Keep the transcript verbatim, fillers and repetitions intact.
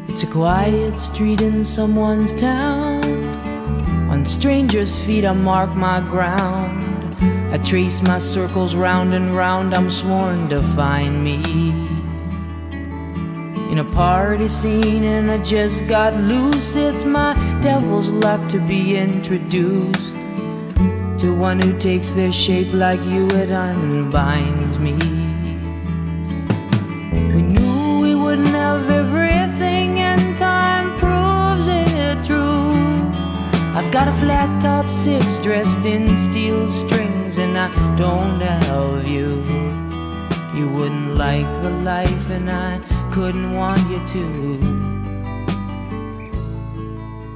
It's a quiet street in someone's town. On strangers' feet I mark my ground. I trace my circles round and round. I'm sworn to find me in a party scene, and I just got loose. It's my devil's luck to be introduced to one who takes their shape like you. It unbinds me. We knew we wouldn't have everything, and time proves it true. I've got a flat top six dressed in steel strings, and I don't have you. You wouldn't like the life, and I couldn't want you to.